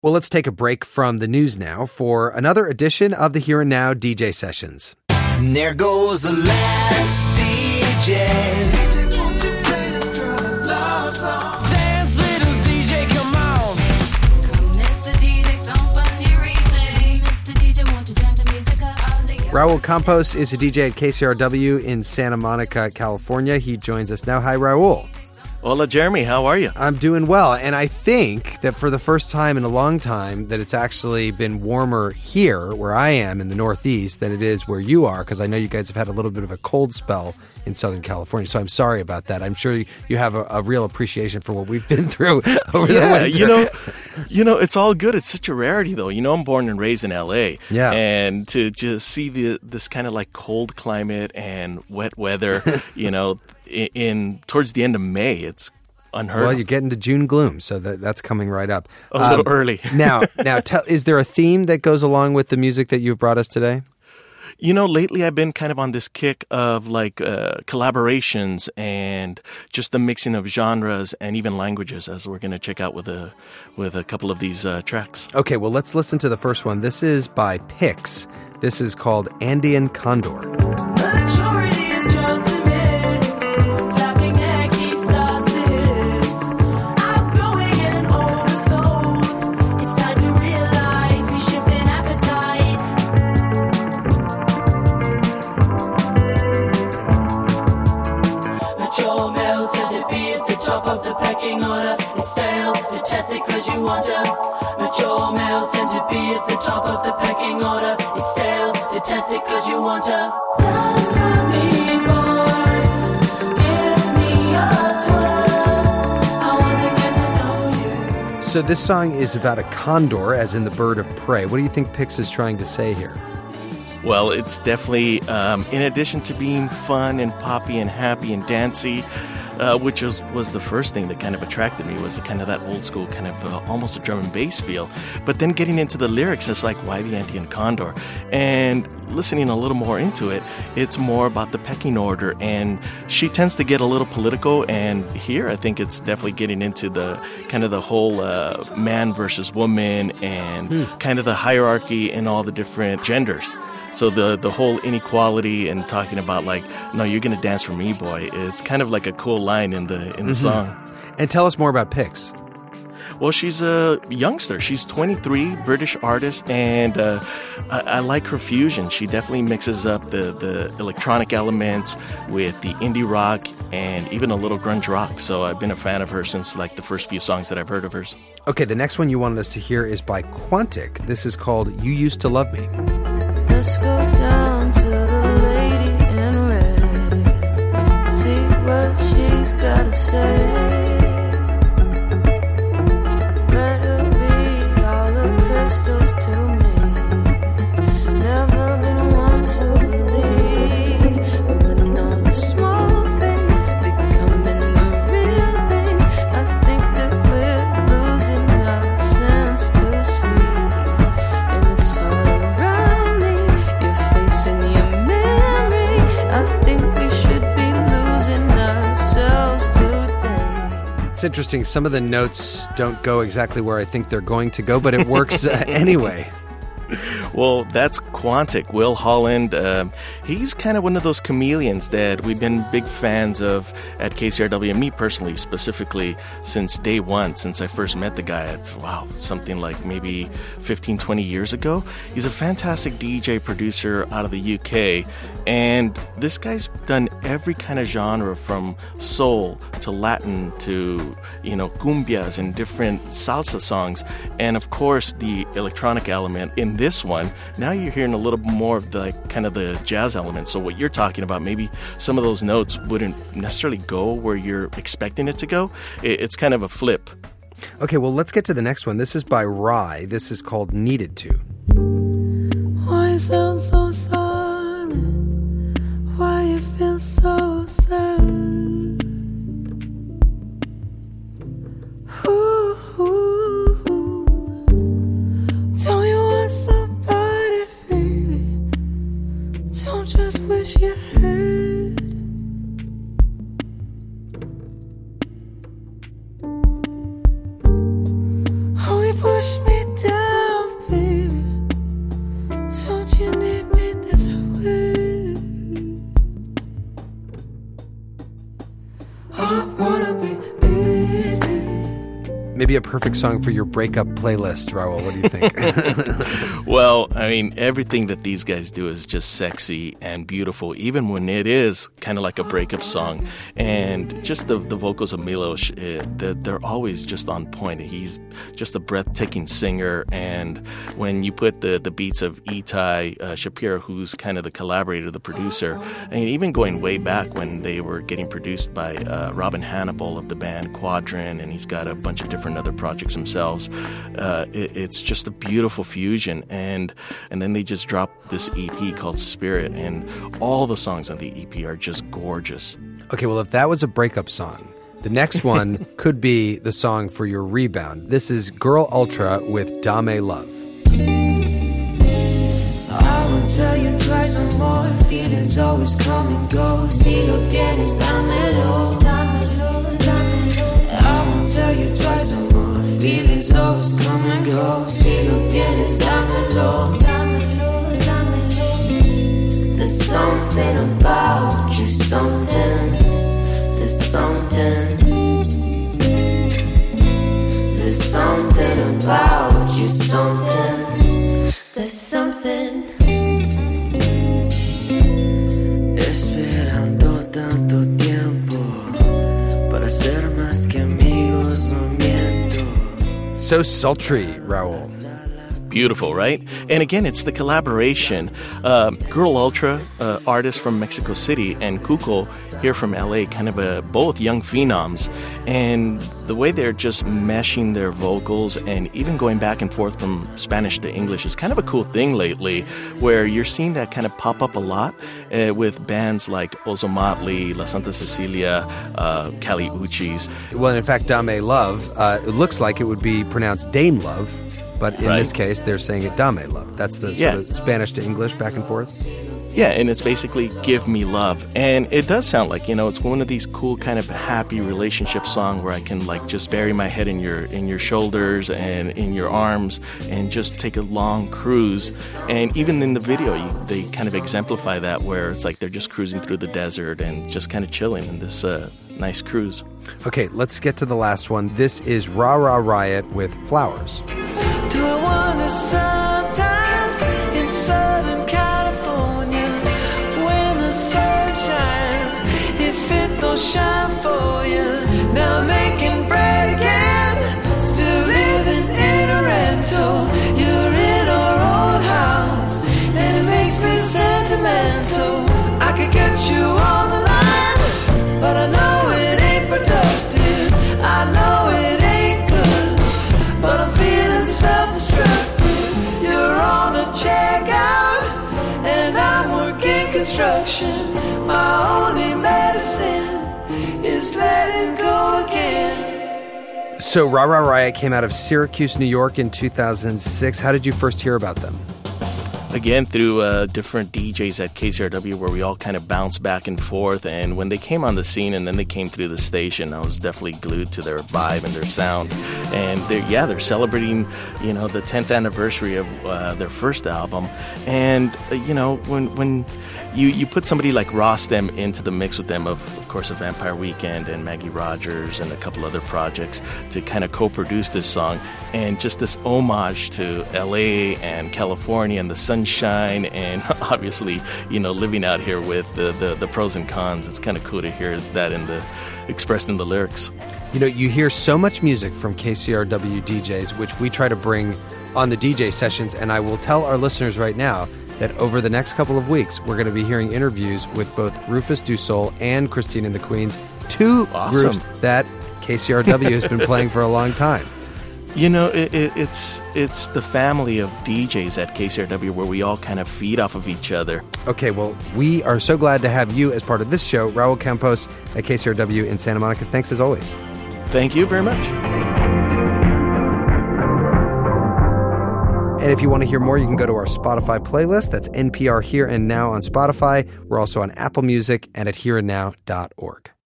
Well, let's take a break from the news now for another edition of the Here and Now DJ Sessions. And there goes the last DJ. Dance, little DJ, come on. Mr. DJ, somebody replay. Mr. DJ, won't you turn the music up? Raul Campos is a DJ at KCRW in Santa Monica, California. He joins us now. Hi, Raul. Hola, Jeremy. How are you? I'm doing well, and I think that for the first time in a long time that it's actually been warmer here, where I am in the Northeast, than it is where you are, because I know you guys have had a little bit of a cold spell in Southern California, so I'm sorry about that. I'm sure you have a real appreciation for what we've been through over the winter. You know, it's all good. It's such a rarity, though. You know, I'm born and raised in L.A., and to just see this kind of like cold climate and wet weather, you know, in towards the end of May, it's unheard of. Well, you're getting to June gloom, so that's coming right up. A little early. now, is there a theme that goes along with the music that you've brought us today? You know, lately I've been kind of on this kick of like collaborations and just the mixing of genres and even languages, as we're going to check out with a couple of these tracks. Okay, well, let's listen to the first one. This is by Pix. This is called Andean Condor. Of the pecking order, it's stale, detest it cause you want to. Mature males tend to be at the top of the pecking order, it's stale, detest it cause you want to. Dance with me, boy, give me a tour, I want to get to know you. So this song is about a condor, as in the bird of prey. What do you think Pix is trying to say here? Well, it's definitely, in addition to being fun and poppy and happy and dancey, which was the first thing that kind of attracted me, was kind of that old school kind of almost a drum and bass feel. But then getting into the lyrics, it's like, why the Andean condor? And listening a little more into it, it's more about the pecking order. And she tends to get a little political. And here, I think it's definitely getting into the kind of the whole man versus woman and kind of the hierarchy and all the different genders. So the whole inequality and talking about like, no, you're going to dance for me, boy. It's kind of like a cool line in the song. And tell us more about Pix. Well, she's a youngster. She's 23, British artist, and I like her fusion. She definitely mixes up the electronic elements with the indie rock and even a little grunge rock. So I've been a fan of her since like the first few songs that I've heard of hers. Okay, the next one you wanted us to hear is by Quantic. This is called You Used to Love Me. Let's go down to the lady in red, see what she's got to say. Let her read all the crystals to me. Never been one to believe, but when all the small things becoming the real things, I think that we're losing our sense to see. And it's all around me, your face and your memory. I think we should be losing ourselves today. It's interesting. Some of the notes don't go exactly where I think they're going to go, but it works anyway. Well, that's Quantic, Will Holland. He's kind of one of those chameleons that we've been big fans of at KCRW, and me personally, specifically, since day one, since I first met the guy something like maybe 15, 20 years ago. He's a fantastic DJ producer out of the UK, and this guy's done every kind of genre from soul to Latin to, you know, cumbias and different salsa songs, and of course the electronic element in this one. Now you're hearing a little more of the kind of the jazz element. So what you're talking about, maybe some of those notes wouldn't necessarily go where you're expecting it to go. It's kind of a flip. Okay, well, let's get to the next one. This is by Rye. This is called Needed To. Why you sound so silent? Why you feel so sad? Ooh, don't you want somebody, baby? Don't just wish you had. Oh, you push me maybe a perfect song for your breakup playlist, Raul. What do you think? Well, I mean, everything that these guys do is just sexy and beautiful, even when it is kind of like a breakup song. And just the vocals of Milos, they're always just on point. He's just a breathtaking singer. And when you put the beats of Itai Shapiro, who's kind of the collaborator, the producer, and even going way back when they were getting produced by Robin Hannibal of the band Quadrant, and he's got a bunch of different other projects themselves. It's just a beautiful fusion, and then they just dropped this EP called Spirit, and all the songs on the EP are just gorgeous. Okay, well, if that was a breakup song, the next one could be the song for your rebound. This is Girl Ultra with Dame Love. I won't tell you twice or more. Feelings always come and go. Si lo tienes, dámelo, dámelo, dámelo. I won't tell you twice or more. Feelings always come and go. Si lo tienes, dámelo, dámelo, dámelo. There's something about you, something. There's something. There's something about you, something. There's something. Esperando tanto tiempo para ser más que amigos, no miento. So sultry, Raul. Beautiful, right? And again, it's the collaboration. Girl Ultra, artist from Mexico City, and Cuco here from LA, kind of both young phenoms. And the way they're just meshing their vocals and even going back and forth from Spanish to English is kind of a cool thing lately, where you're seeing that kind of pop up a lot with bands like Ozo Motley, La Santa Cecilia, Kali Uchis. Well, and in fact, Dame Love, it looks like it would be pronounced Dame Love, but in this case, they're saying it Dame Love. That's the sort of Spanish to English back and forth. Yeah, and it's basically Give Me Love. And it does sound like, it's one of these cool kind of happy relationship songs where I can like just bury my head in your shoulders and in your arms and just take a long cruise. And even in the video, they kind of exemplify that, where it's like they're just cruising through the desert and just kind of chilling in this nice cruise. Okay, let's get to the last one. This is Ra Ra Riot with Flowers. Do I wonder sometimes in Southern California when the sun shines, if it don't shine for you? Now I'm making bread again, still living in a rental. You're in our old house, and it makes me sentimental. I could get you on the line, but I know it ain't productive. I know it ain't good, but I'm feeling self-destructive. You're on a checkout, and I'm working construction. My only medicine is letting go again. So Ra Ra Riot came out of Syracuse, New York in 2006. How did you first hear about them? Again, through different DJs at KCRW, where we all kind of bounced back and forth. And when they came on the scene and then they came through the station, I was definitely glued to their vibe and their sound. And they're celebrating, the 10th anniversary of their first album. And, when you put somebody like Rostam into the mix with them, of course, a Vampire Weekend and Maggie Rogers and a couple other projects to kind of co-produce this song, and just this homage to LA and California and the sunshine, and obviously, living out here with the pros and cons. It's kind of cool to hear that expressed in the lyrics. You hear so much music from KCRW DJs, which we try to bring on the DJ sessions, and I will tell our listeners right now that over the next couple of weeks, we're going to be hearing interviews with both Rufus Du Sol and Christine and the Queens, two groups that KCRW has been playing for a long time. It's the family of DJs at KCRW where we all kind of feed off of each other. Okay, well, we are so glad to have you as part of this show. Raul Campos at KCRW in Santa Monica. Thanks as always. Thank you very much. And if you want to hear more, you can go to our Spotify playlist. That's NPR Here and Now on Spotify. We're also on Apple Music and at hereandnow.org.